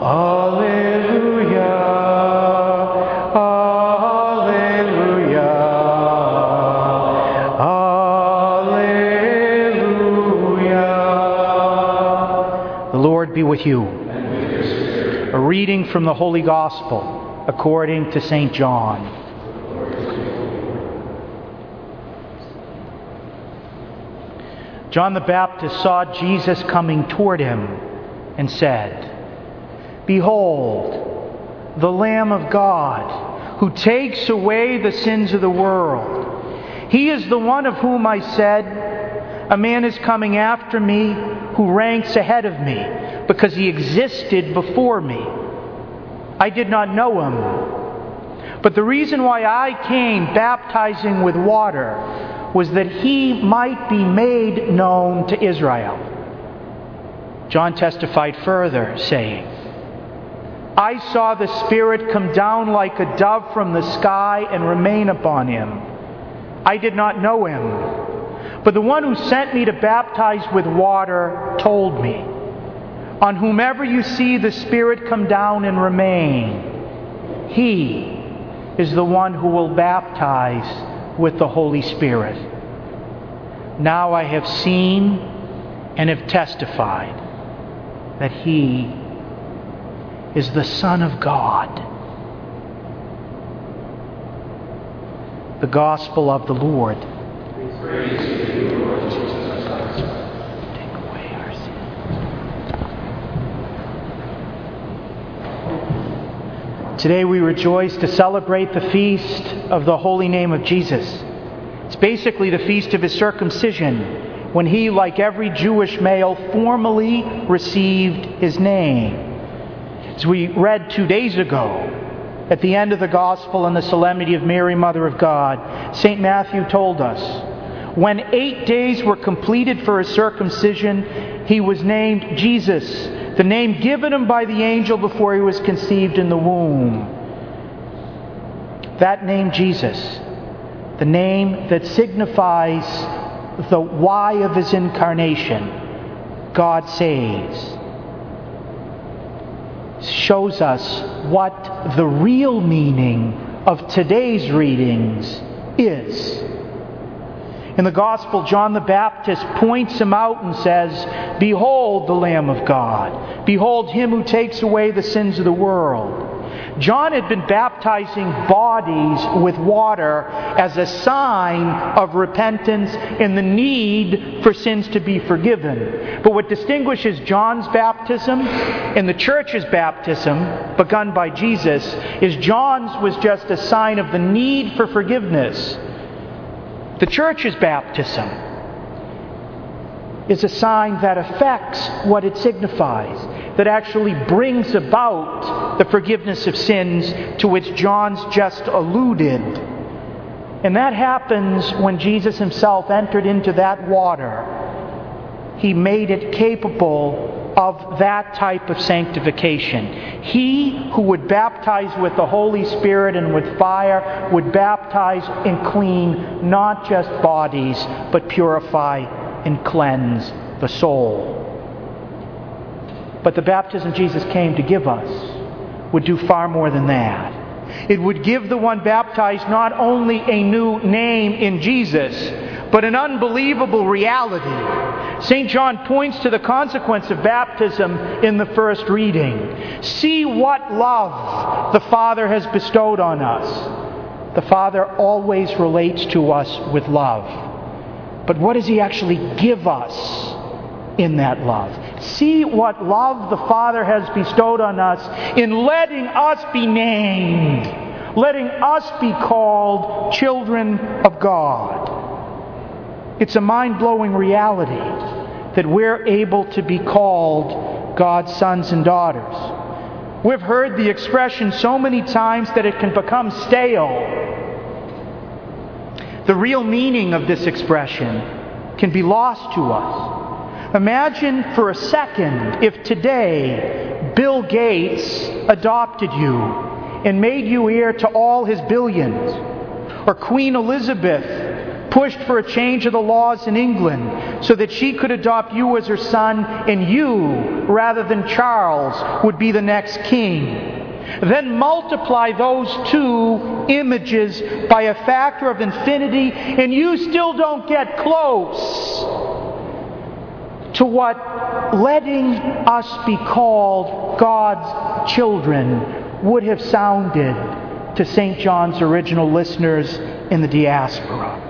Alleluia, alleluia, alleluia. The Lord be with you. A reading from the Holy Gospel according to St. John. John the Baptist saw Jesus coming toward him and said, "Behold, the Lamb of God, who takes away the sins of the world. He is the one of whom I said, 'A man is coming after me who ranks ahead of me, because he existed before me.' I did not know him. But the reason why I came baptizing with water was that he might be made known to Israel." John testified further, saying, "I saw the Spirit come down like a dove from the sky and remain upon him. I did not know him, but the one who sent me to baptize with water told me, 'On whomever you see the Spirit come down and remain, he is the one who will baptize with the Holy Spirit.' Now I have seen and have testified that he is the Son of God." The Gospel of the Lord. Praise to you, Lord Jesus Christ. Take away our sin. Today we rejoice to celebrate the feast of the holy name of Jesus. It's basically the feast of his circumcision, when he, like every Jewish male, formally received his name. As we read 2 days ago, at the end of the Gospel and the Solemnity of Mary, Mother of God, St. Matthew told us, when 8 days were completed for his circumcision, he was named Jesus, the name given him by the angel before he was conceived in the womb. That name, Jesus, the name that signifies the why of his incarnation, God saves, shows us what the real meaning of today's readings is. In the Gospel, John the Baptist points him out and says, "Behold the Lamb of God. Behold him who takes away the sins of the world." John had been baptizing bodies with water as a sign of repentance and the need for sins to be forgiven. But what distinguishes John's baptism and the church's baptism, begun by Jesus, is John's was just a sign of the need for forgiveness. The church's baptism is a sign that affects what it signifies, that actually brings about the forgiveness of sins to which John's just alluded. And that happens when Jesus himself entered into that water. He made it capable of that type of sanctification. He who would baptize with the Holy Spirit and with fire would baptize and clean not just bodies, but purify and cleanse the soul. But the baptism Jesus came to give us would do far more than that. It would give the one baptized not only a new name in Jesus, but an unbelievable reality. St. John points to the consequence of baptism in the first reading. See what love the Father has bestowed on us. The Father always relates to us with love. But what does he actually give us in that love? See what love the Father has bestowed on us in letting us be named, letting us be called children of God. It's a mind-blowing reality that we're able to be called God's sons and daughters. We've heard the expression so many times that it can become stale. The real meaning of this expression can be lost to us. Imagine for a second if today Bill Gates adopted you and made you heir to all his billions, or Queen Elizabeth pushed for a change of the laws in England so that she could adopt you as her son, and you, rather than Charles, would be the next king. Then multiply those two images by a factor of infinity, and you still don't get close to what letting us be called God's children would have sounded to St. John's original listeners in the diaspora.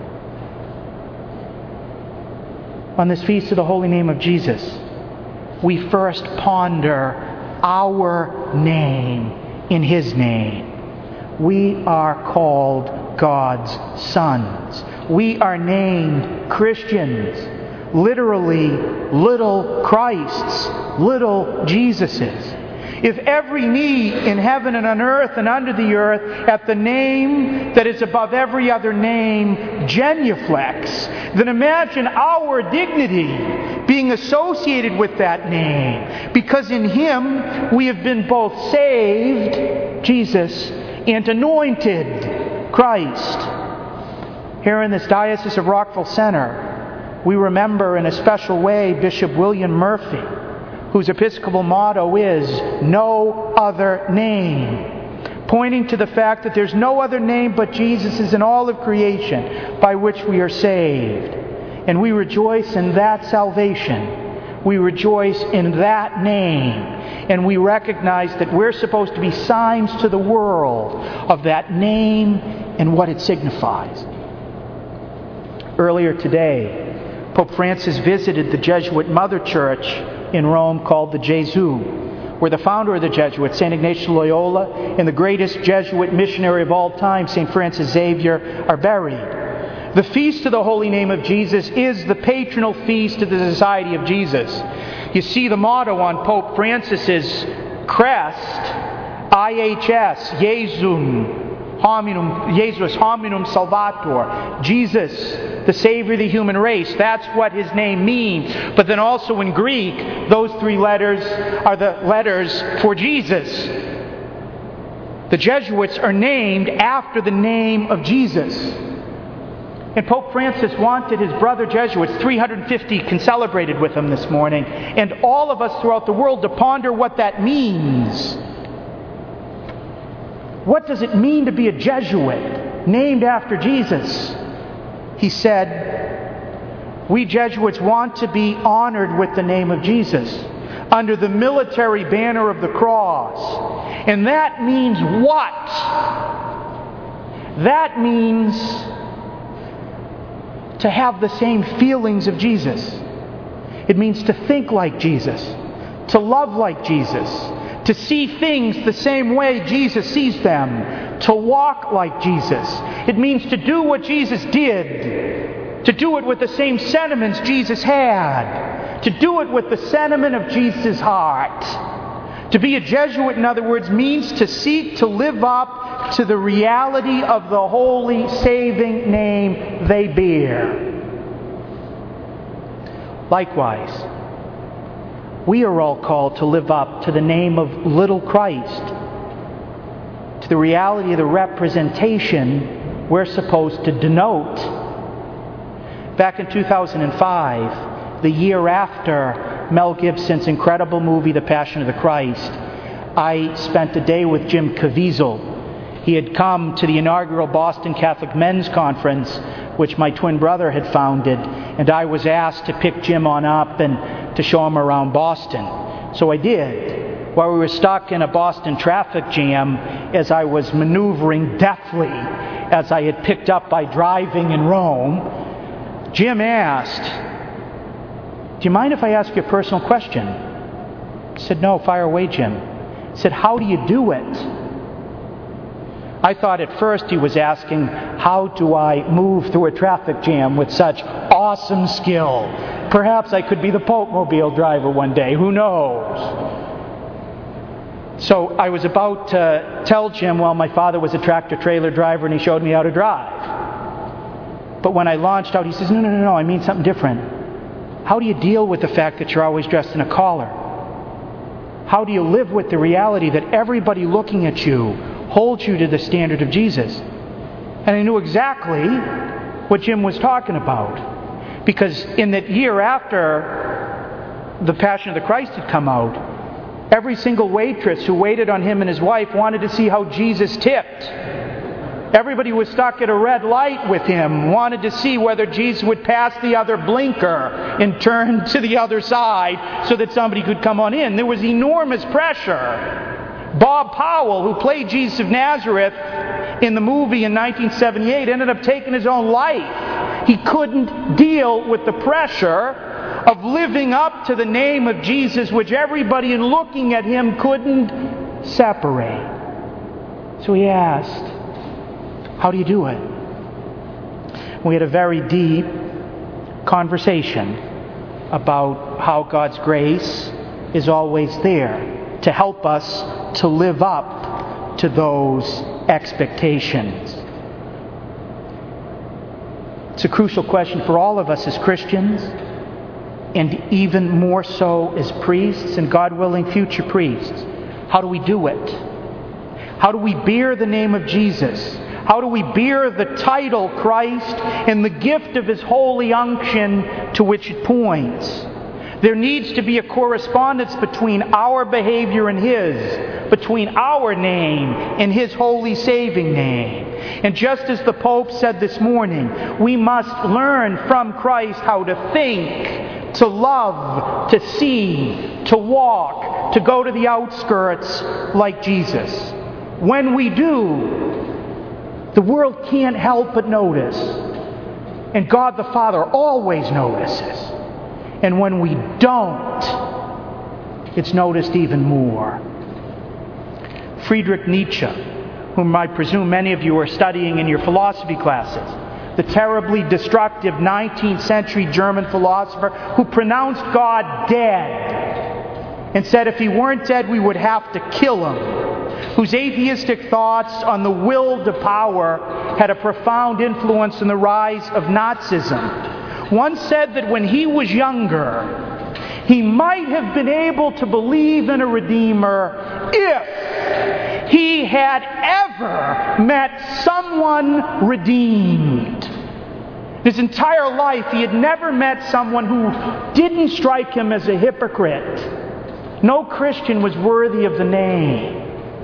On this feast of the Holy Name of Jesus, we first ponder our name in His name. We are called God's sons. We are named Christians, literally little Christs, little Jesuses. If every knee in heaven and on earth and under the earth at the name that is above every other name genuflects, then imagine our dignity being associated with that name. Because in Him we have been both saved, Jesus, and anointed, Christ. Here in this Diocese of Rockville Centre, we remember in a special way Bishop William Murphy, whose Episcopal motto is, "No other name," pointing to the fact that there's no other name but Jesus in all of creation by which we are saved. And we rejoice in that salvation. We rejoice in that name. And we recognize that we're supposed to be signs to the world of that name and what it signifies. Earlier today, Pope Francis visited the Jesuit mother church in Rome called the Gesù, where the founder of the Jesuits, St. Ignatius of Loyola, and the greatest Jesuit missionary of all time, St. Francis Xavier, are buried. The Feast of the Holy Name of Jesus is the patronal feast of the Society of Jesus. You see the motto on Pope Francis's crest, IHS, Jesus Hominum Salvator, Jesus, the Savior of the human race. That's what His name means. But then also in Greek, those three letters are the letters for Jesus. The Jesuits are named after the name of Jesus. And Pope Francis wanted his brother Jesuits, 350 concelebrated with him this morning, and all of us throughout the world to ponder what that means. What does it mean to be a Jesuit named after Jesus? He said, we Jesuits want to be honored with the name of Jesus under the military banner of the cross. And that means what? That means to have the same feelings of Jesus. It means to think like Jesus, to love like Jesus, to see things the same way Jesus sees them, to walk like Jesus. It means to do what Jesus did, to do it with the same sentiments Jesus had, to do it with the sentiment of Jesus' heart. To be a Jesuit, in other words, means to seek to live up to the reality of the holy, saving name they bear. Likewise, we are all called to live up to the name of little Christ, to the reality of the representation we're supposed to denote. Back in 2005, the year after Mel Gibson's incredible movie, The Passion of the Christ, I spent a day with Jim Caviezel. He had come to the inaugural Boston Catholic Men's Conference, which my twin brother had founded, and I was asked to pick Jim on up and to show him around Boston. So I did. While we were stuck in a Boston traffic jam, as I was maneuvering deftly, as I had picked up by driving in Rome, Jim asked, "Do you mind if I ask you a personal question?" I said, "No, fire away, Jim." He said, "How do you do it?" I thought at first he was asking, how do I move through a traffic jam with such awesome skill? Perhaps I could be the Pope-mobile driver one day, who knows? So I was about to tell Jim, well, my father was a tractor-trailer driver and he showed me how to drive. But when I launched out, he says, no, I mean something different. How do you deal with the fact that you're always dressed in a collar? How do you live with the reality that everybody looking at you holds you to the standard of Jesus? And I knew exactly what Jim was talking about. Because in that year after The Passion of the Christ had come out, every single waitress who waited on him and his wife wanted to see how Jesus tipped. Everybody was stuck at a red light with him, wanted to see whether Jesus would pass the other blinker and turn to the other side so that somebody could come on in. There was enormous pressure. Bob Powell, who played Jesus of Nazareth in the movie in 1978, ended up taking his own life. He couldn't deal with the pressure of living up to the name of Jesus, which everybody in looking at him couldn't separate. So he asked, how do you do it? We had a very deep conversation about how God's grace is always there to help us to live up to those expectations. It's a crucial question for all of us as Christians, and even more so as priests and, God willing, future priests. How do we do it? How do we bear the name of Jesus? How do we bear the title Christ and the gift of His holy unction to which it points? There needs to be a correspondence between our behavior and His, between our name and His holy saving name. And just as the Pope said this morning, we must learn from Christ how to think, to love, to see, to walk, to go to the outskirts like Jesus. When we do, the world can't help but notice. And God the Father always notices. And when we don't, it's noticed even more. Friedrich Nietzsche, whom I presume many of you are studying in your philosophy classes, the terribly destructive 19th century German philosopher who pronounced God dead and said if He weren't dead we would have to kill Him, whose atheistic thoughts on the will to power had a profound influence in the rise of Nazism, once said that when he was younger, he might have been able to believe in a Redeemer if he had ever met someone redeemed. His entire life, he had never met someone who didn't strike him as a hypocrite. No Christian was worthy of the name.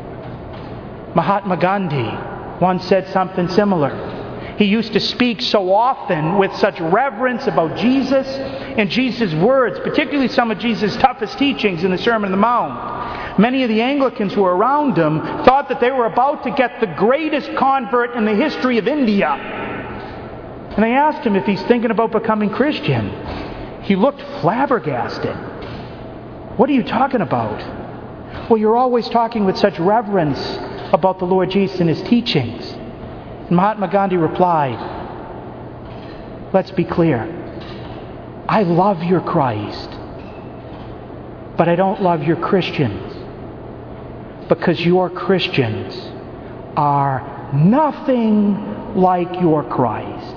Mahatma Gandhi once said something similar. He used to speak so often with such reverence about Jesus and Jesus' words, particularly some of Jesus' toughest teachings in the Sermon on the Mount. Many of the Anglicans who were around him thought that they were about to get the greatest convert in the history of India. And they asked him if he's thinking about becoming Christian. He looked flabbergasted. What are you talking about? Well, you're always talking with such reverence about the Lord Jesus and His teachings. And Mahatma Gandhi replied, let's be clear. I love your Christ, but I don't love your Christians, because your Christians are nothing like your Christ.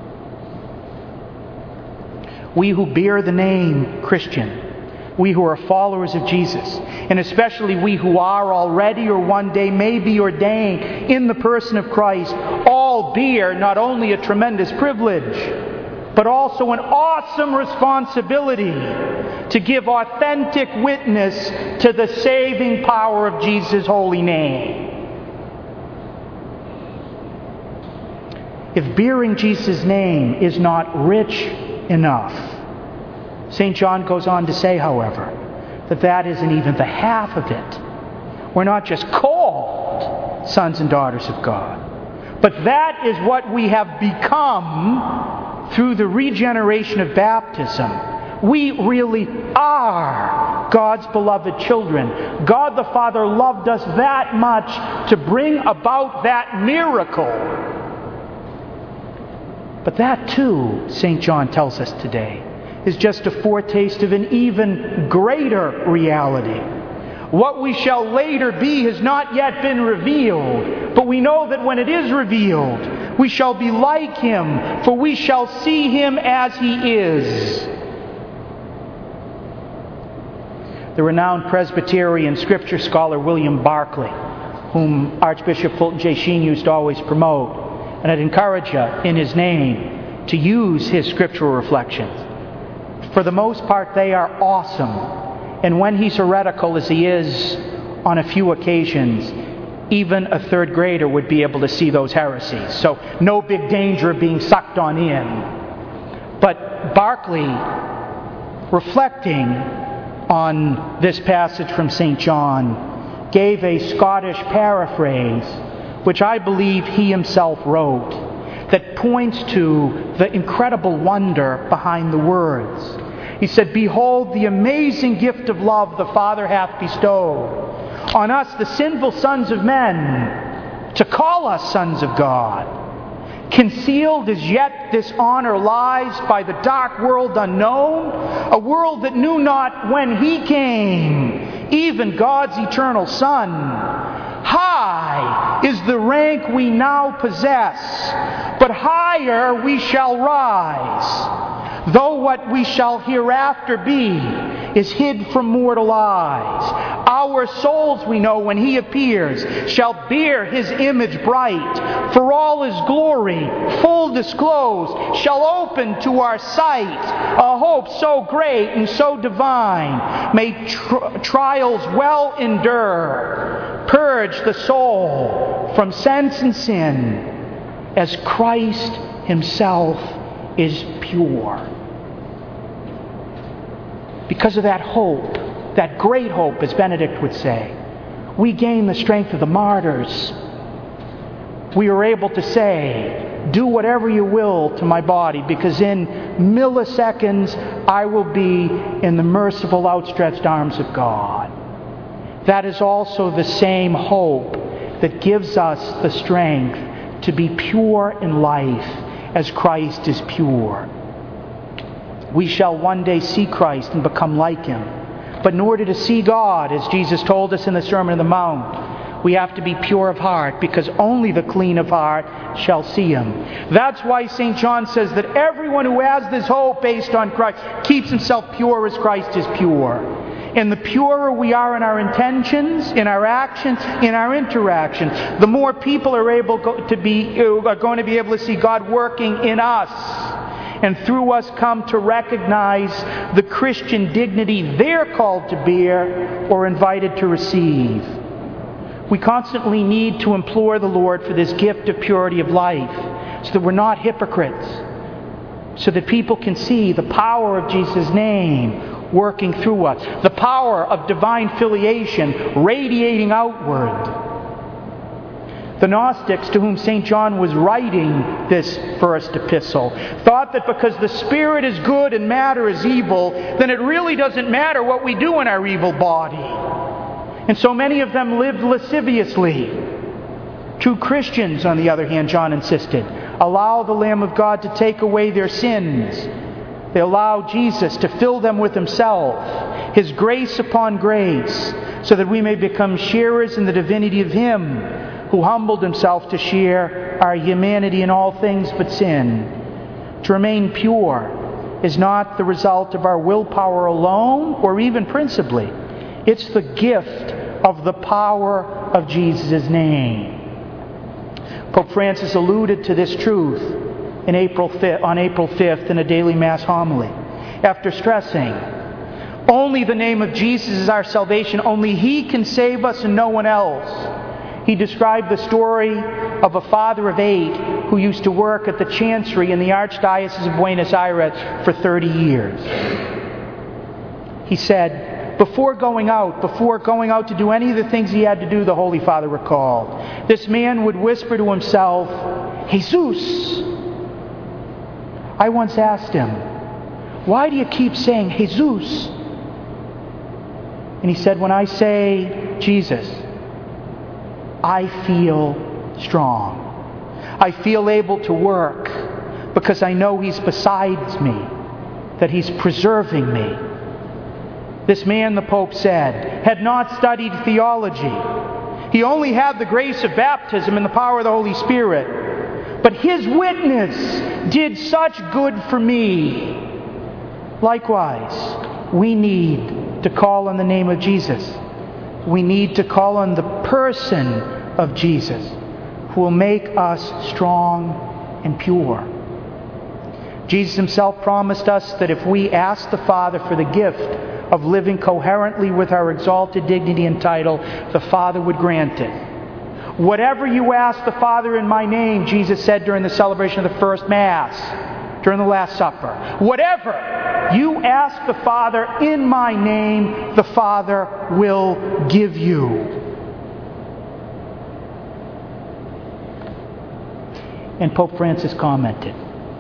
We who bear the name Christian, we who are followers of Jesus, and especially we who are already or one day may be ordained in the person of Christ, all bear not only a tremendous privilege, but also an awesome responsibility to give authentic witness to the saving power of Jesus' holy name. If bearing Jesus' name is not rich enough, St. John goes on to say, however, that isn't even the half of it. We're not just called sons and daughters of God, but that is what we have become through the regeneration of baptism. We really are God's beloved children. God the Father loved us that much to bring about that miracle. But that too, St. John tells us today, is just a foretaste of an even greater reality. What we shall later be has not yet been revealed, but we know that when it is revealed, we shall be like Him, for we shall see Him as He is. The renowned Presbyterian scripture scholar William Barclay, whom Archbishop Fulton J. Sheen used to always promote, and I'd encourage you in his name to use his scriptural reflections. For the most part, they are awesome. And when he's heretical, as he is on a few occasions, even a third grader would be able to see those heresies. So no big danger of being sucked on in. But Barclay, reflecting on this passage from St. John, gave a Scottish paraphrase, which I believe he himself wrote, that points to the incredible wonder behind the words. He said, "Behold the amazing gift of love the Father hath bestowed on us, the sinful sons of men, to call us sons of God. Concealed as yet this honor lies by the dark world unknown, a world that knew not when He came, even God's eternal Son. High is the rank we now possess, but higher we shall rise. Though what we shall hereafter be is hid from mortal eyes, our souls, we know, when He appears, shall bear His image bright. For all His glory, full disclosed, shall open to our sight a hope so great and so divine. May trials well endure, purge the soul from sense and sin, as Christ Himself is pure." Because of that hope, that great hope, as Benedict would say, we gain the strength of the martyrs. We are able to say, "Do whatever you will to my body, because in milliseconds I will be in the merciful outstretched arms of God." That is also the same hope that gives us the strength to be pure in life as Christ is pure. We shall one day see Christ and become like Him. But in order to see God, as Jesus told us in the Sermon on the Mount, we have to be pure of heart, because only the clean of heart shall see Him. That's why St. John says that everyone who has this hope based on Christ keeps himself pure as Christ is pure. And the purer we are in our intentions, in our actions, in our interactions, the more people are going to be able to see God working in us, and through us come to recognize the Christian dignity they're called to bear or invited to receive. We constantly need to implore the Lord for this gift of purity of life, so that we're not hypocrites, so that people can see the power of Jesus' name working through us, the power of divine filiation radiating outward. The Gnostics, to whom St. John was writing this first epistle, thought that because the Spirit is good and matter is evil, then it really doesn't matter what we do in our evil body. And so many of them lived lasciviously. True Christians, on the other hand, John insisted, allow the Lamb of God to take away their sins. They allow Jesus to fill them with Himself, His grace upon grace, so that we may become sharers in the divinity of Him who humbled Himself to share our humanity in all things but sin. To remain pure is not the result of our willpower alone, or even principally. It's the gift of the power of Jesus' name. Pope Francis alluded to this truth on April 5th in a daily Mass homily, after stressing, only the name of Jesus is our salvation. Only He can save us and no one else. He described the story of a father of 8 who used to work at the chancery in the Archdiocese of Buenos Aires for 30 years. He said, before going out to do any of the things he had to do, the Holy Father recalled, this man would whisper to himself, "Jesus." I once asked him, "Why do you keep saying Jesus?" And he said, "When I say Jesus, I feel strong. I feel able to work because I know He's beside me, that He's preserving me." This man, the Pope said, had not studied theology. He only had the grace of baptism and the power of the Holy Spirit. But his witness did such good for me. Likewise, we need to call on the name of Jesus. We need to call on the person of Jesus, who will make us strong and pure. Jesus himself promised us that if we ask the Father for the gift of living coherently with our exalted dignity and title, the Father would grant it. Whatever you ask the Father in my name, Jesus said during the celebration of the first Mass, during the Last Supper, whatever you ask the Father in my name, the Father will give you. And Pope Francis commented,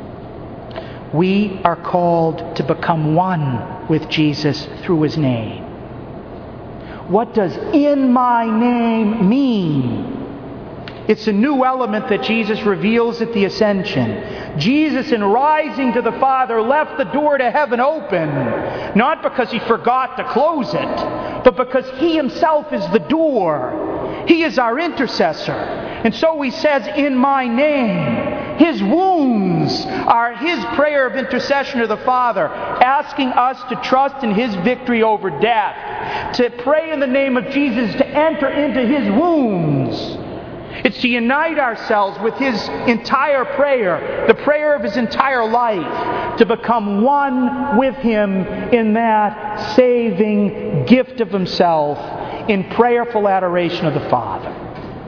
we are called to become one with Jesus through his name. What does in my name mean? It's a new element that Jesus reveals at the Ascension. Jesus, in rising to the Father, left the door to heaven open, not because he forgot to close it, but because he himself is the door. He is our intercessor. And so he says, in my name. His wounds are his prayer of intercession to the Father, asking us to trust in his victory over death, to pray in the name of Jesus, to enter into his wounds. It's to unite ourselves with his entire prayer, the prayer of his entire life, to become one with him in that saving gift of himself, in prayerful adoration of the Father.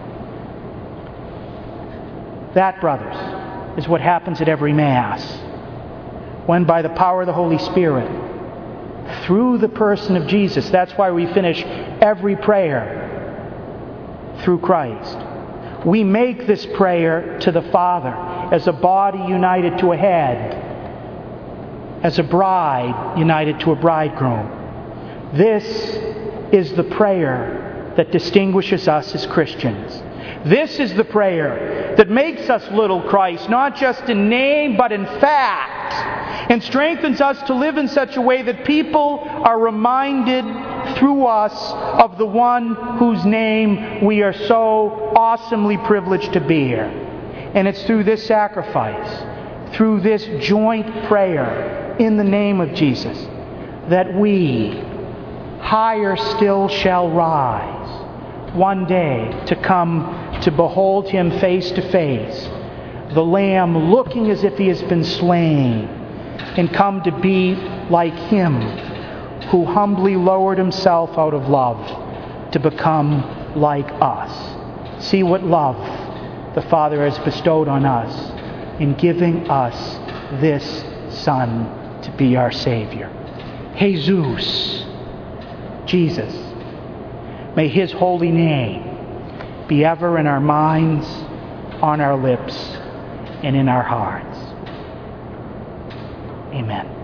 That, brothers, is what happens at every Mass, when by the power of the Holy Spirit, through the person of Jesus, that's why we finish every prayer through Christ. We make this prayer to the Father as a body united to a head, as a bride united to a bridegroom. This is the prayer that distinguishes us as Christians. This is the prayer that makes us little Christ, not just in name but in fact, and strengthens us to live in such a way that people are reminded through us of the one whose name we are so awesomely privileged to bear. And it's through this sacrifice, through this joint prayer in the name of Jesus, that we higher still shall rise one day to come to behold him face to face, the Lamb looking as if he has been slain, and come to be like him who humbly lowered himself out of love to become like us. See what love the Father has bestowed on us in giving us this Son to be our Savior. Jesus, Jesus, may his holy name be ever in our minds, on our lips, and in our hearts. Amen.